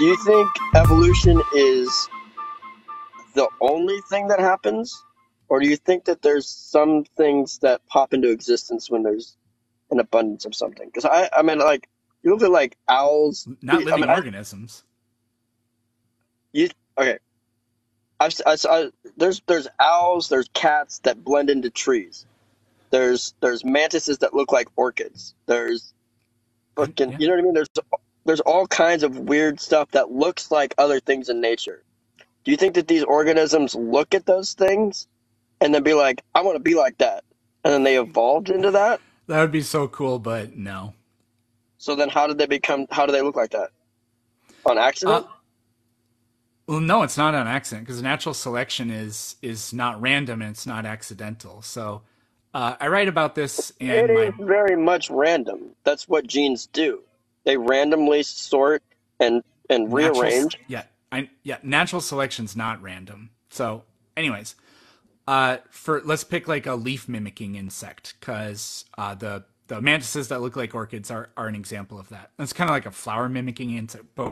Do you think evolution is the only thing that happens? Or do you think that there's some things that pop into existence when there's an abundance of something? Because I mean, like, you look at like owls. Not I mean, living organisms. you, okay. There's owls, there's cats that blend into trees. There's mantises that look like orchids. There's fucking, Yeah. you know what I mean? There's all kinds of weird stuff that looks like other things in nature. Do you think that these organisms look at those things and then be like, I want to be like that, and then they evolved into that? That would be so cool, but no. So then, how did they become? How do they look like that? On Uh, accident? well, no, it's not an accident because natural selection is not random and it's not accidental. So I write about this It in my is very much random. That's what genes do. They randomly sort and natural. rearrange. Yeah, natural selection's not random. So, anyways, for let's pick like a leaf mimicking insect because the mantises that look like orchids are an example of that. It's kind of like a flower mimicking insect. But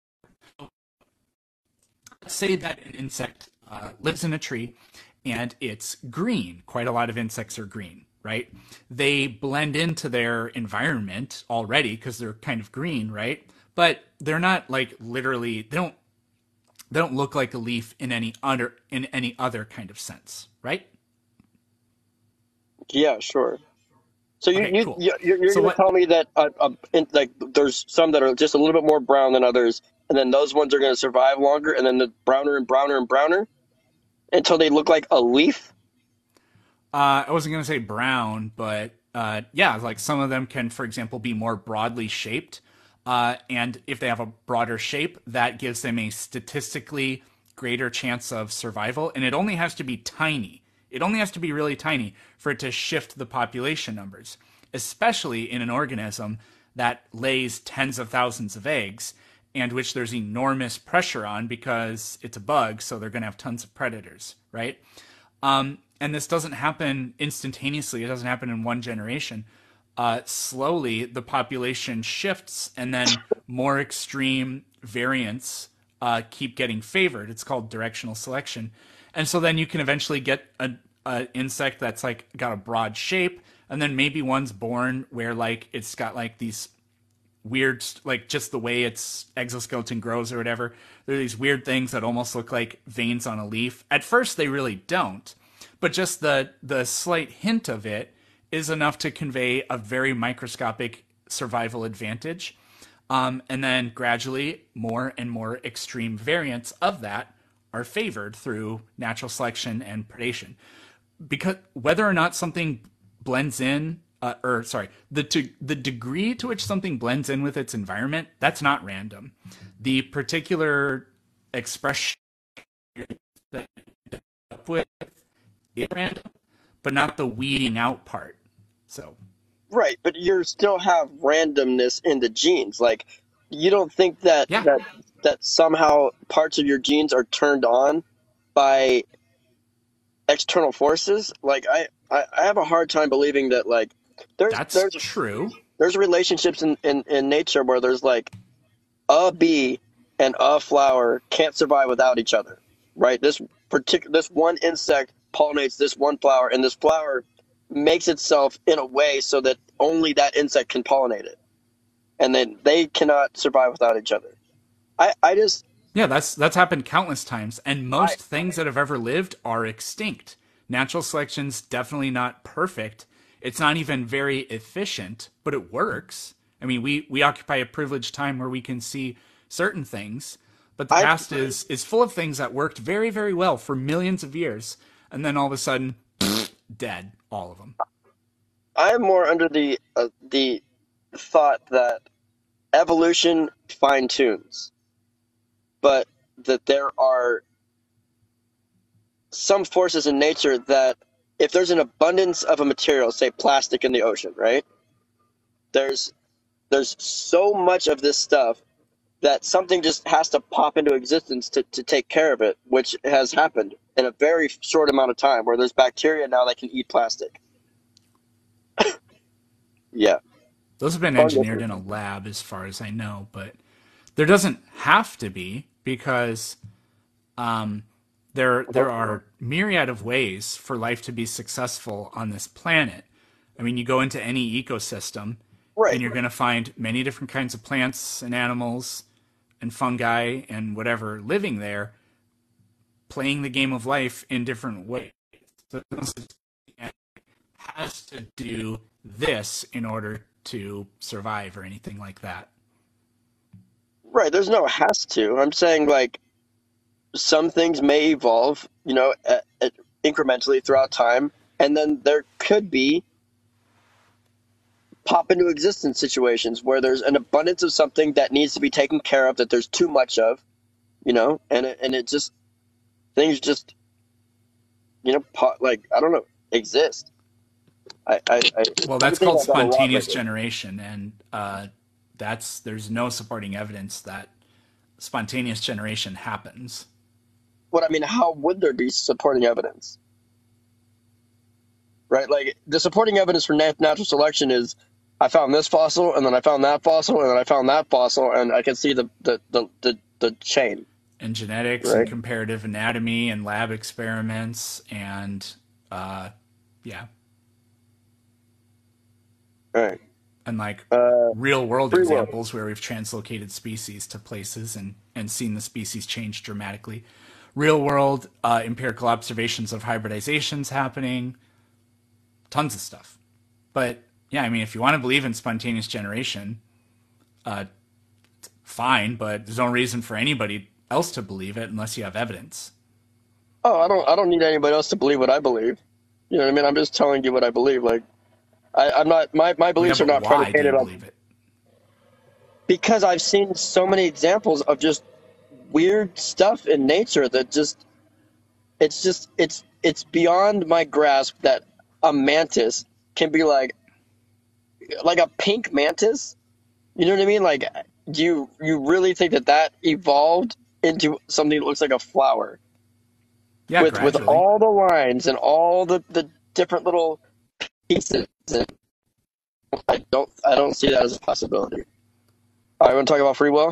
let's say that an insect lives in a tree and it's green. Quite a lot of insects are green, right? They blend into their environment already because they're kind of green, right? But they're not like literally they don't look like a leaf in any other kind of sense, right? Yeah, sure. So Okay, cool. you're So going to what tell me that like there's some that are just a little bit more brown than others, and then those ones are going to survive longer, and then the browner and browner and browner until they look like a leaf. I wasn't going to say brown, but yeah, like some of them can, for example, be more broadly shaped. And if they have a broader shape, that gives them a statistically greater chance of survival. And it only has to be tiny. It only has to be really tiny for it to shift the population numbers, especially in an organism that lays tens of thousands of eggs and which there's enormous pressure on because it's a bug, so they're going to have tons of predators, right? And this doesn't happen instantaneously. It doesn't happen in one generation. Slowly, the population shifts, and then more extreme variants keep getting favored. It's called directional selection, and so then you can eventually get a insect that's like got a broad shape, and then maybe one's born where like it's got like these weird, like just the way its exoskeleton grows or whatever. There are these weird things that almost look like veins on a leaf. At first, they really don't, but just the slight hint of it is enough to convey a very microscopic survival advantage. And then gradually, more and more extreme variants of that are favored through natural selection and predation. Because whether or not something blends in, or sorry, the degree to which something blends in with its environment, that's not random. The particular expression that you end up with is random, but not the weeding out part. So Right, but you still have randomness in the genes. Like, you don't think that yeah, that somehow parts of your genes are turned on by external forces? Like, I have a hard time believing that like there's that's there's true. there's relationships in nature where there's like a bee and a flower can't survive without each other, right? This one insect pollinates this one flower, and this flower makes itself in a way so that only that insect can pollinate it, and then they cannot survive without each other. I just Yeah, that's happened countless times, and I most things that have ever lived are extinct. Natural selection's definitely not perfect. It's not even very efficient, but it works. I mean, we occupy a privileged time where we can see certain things, but the I past is full of things that worked very, very well for millions of years, and then all of a sudden, dead, all of them. I am more under the thought that evolution fine tunes, but that there are some forces in nature that if there's an abundance of a material, say plastic in the ocean, right? There's there's so much of this stuff that something just has to pop into existence to take care of it, which has happened in a very short amount of time where there's bacteria now that can eat plastic. Yeah. Those have been engineered in a Organisms. lab, as far as I know, but There doesn't have to be because there are myriad of ways for life to be successful on this planet. I mean, you go into any ecosystem and Right. you're going to find many different kinds of plants and animals and fungi and whatever living there, playing the game of life in different ways. So it has to do this in order to survive or anything like that. Right. There's no has to. I'm saying like some things may evolve, incrementally throughout time, and then there could be pop into existence situations where there's an abundance of something that needs to be taken care of that there's too much of, and it just things just like I don't know exist. I Well, I've been that's thinking called about that a lot spontaneous lately. generation, and there's no supporting evidence that spontaneous generation happens. What I mean, how would there be supporting evidence, right? Like the supporting evidence for natural selection is I found this fossil, and then I found that fossil, and then I found that fossil, and I can see the chain, And genetics and right? comparative anatomy and lab experiments and uh, yeah, Right. and like Uh, real world free will. examples where we've translocated species to places and seen the species change dramatically. Real world empirical observations of hybridizations happening, tons of stuff. But yeah, I mean, if you want to believe in spontaneous generation, uh, fine, but there's no reason for anybody else to believe it unless you have evidence. Oh, I don't need anybody else to believe what I believe. You know what I mean? I'm just telling you what I believe. Like I'm not my Well, yeah, beliefs are but not why do predicated you on believe it? because I've seen so many examples of just weird stuff in nature that it's beyond my grasp that a mantis can be like a pink mantis. You know what I mean? Like, do you really think that evolved into something that looks like a flower Yeah, with gradually. all the lines and all the different little pieces? And I don't see that as a possibility. All right, want to talk about free will?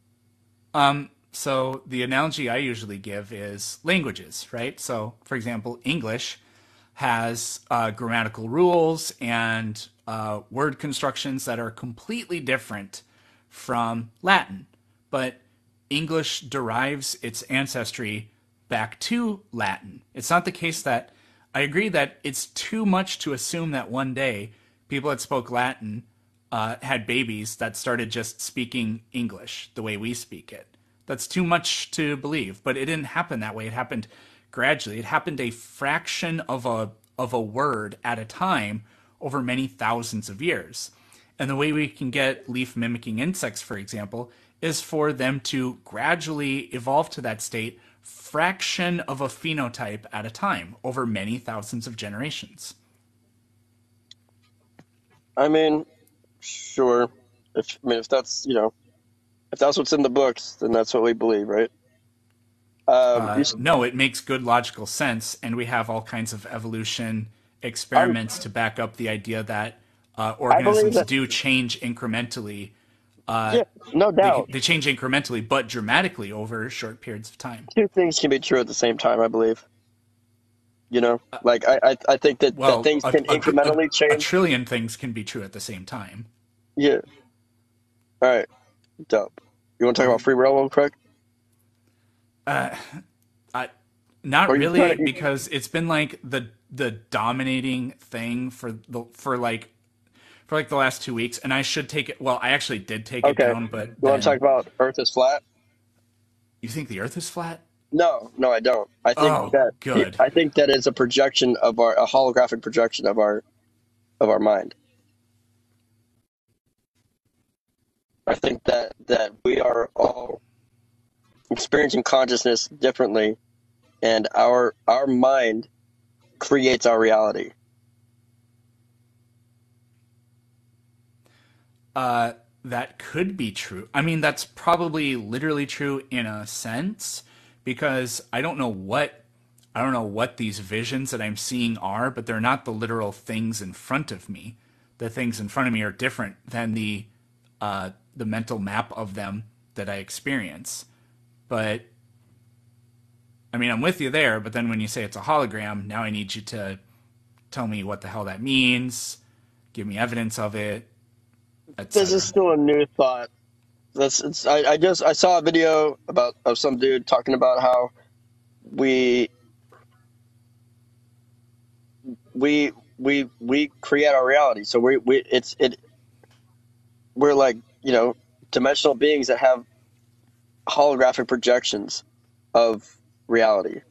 So the analogy I usually give is languages, right? So, for example, English has grammatical rules and word constructions that are completely different from Latin. But English derives its ancestry back to Latin. It's not the case that I agree that it's too much to assume that one day people that spoke Latin had babies that started just speaking English the way we speak it. That's too much to believe, but it didn't happen that way. It happened gradually. It happened a fraction of a word at a time over many thousands of years. And the way we can get leaf mimicking insects, for example, is for them to gradually evolve to that state, fraction of a phenotype at a time over many thousands of generations. I mean, sure. If that's if that's what's in the books, then that's what we believe, right? You, No, it makes good logical sense, and we have all kinds of evolution I'm experiments to back up the idea that I believe organisms that do change incrementally. yeah, no doubt. They change incrementally, but dramatically over short periods of time. Two things can be true at the same time, I believe. Like I think that Well, things can incrementally a change. trillion things can be true at the same time. Yeah. All right. Dope. You want to talk about free will real quick? I, not Or you trying really, to? because it's been like the dominating thing for like the last 2 weeks, and I should take it. Well, I actually did take it Okay. down, but You want to talk then about Earth is flat? you think the Earth is flat? No, no, I don't. Oh, good. I think that is a projection of a holographic projection of our mind. I think that we are all experiencing consciousness differently, and our mind creates our reality. That could be true. I mean, that's probably literally true in a sense because I don't know what these visions that I'm seeing are, but they're not the literal things in front of me. The things in front of me are different than the mental map of them that I experience. But I mean, I'm with you there, but then when you say it's a hologram, now I need you to tell me what the hell that means, give me evidence of it, This is etc. still a new thought. I saw a video of some dude talking about how we we create our reality. So we're like, dimensional beings that have holographic projections of reality.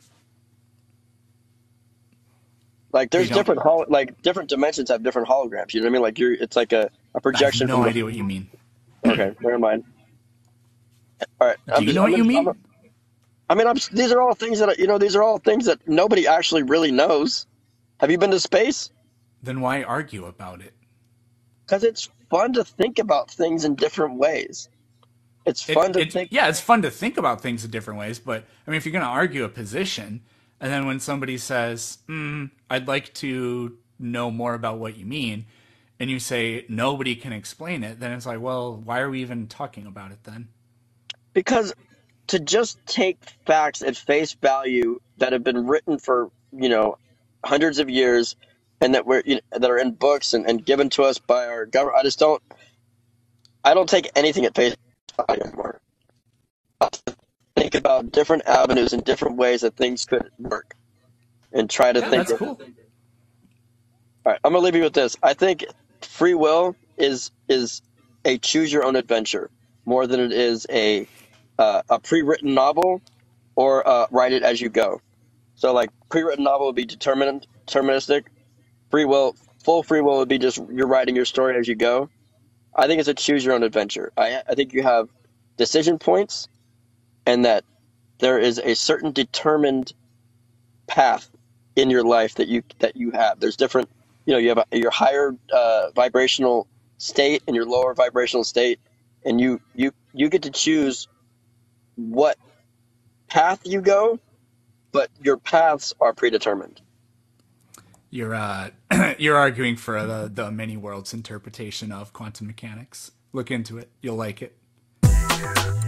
Like You there's don't. different dimensions have different holograms. You know what I mean? Like it's like a I have projection no from the. idea what you mean. Okay, never mind. All right, Do you know what you mean? these are all things that these are all things that nobody actually really knows. Have you been to space? Then why argue about it? Because it's fun to think about things in different ways. It's fun to think. Yeah, it's fun to think about things in different ways, but I mean, if you're going to argue a position, and then when somebody says, "I'd like to know more about what you mean," and you say nobody can explain it, then it's like, well, why are we even talking about it then? Because to just take facts at face value that have been written for, hundreds of years and that are in books and given to us by our government, I don't take anything at face value anymore. I think about different avenues and different ways that things could work and try to Yeah, think that's of. cool. All right, I'm gonna leave you with this. I think free will is a choose your own adventure more than it is a pre-written novel or write it as you go. So like pre-written novel would be deterministic. Full free will would be just you're writing your story as you go. I think it's a choose your own adventure. I think you have decision points and that there is a certain determined path in your life that you have. There's different, you have your higher vibrational state and your lower vibrational state, and you get to choose what path you go, but your paths are predetermined. You're you're arguing for the many worlds interpretation of quantum mechanics. Look into it; you'll like it.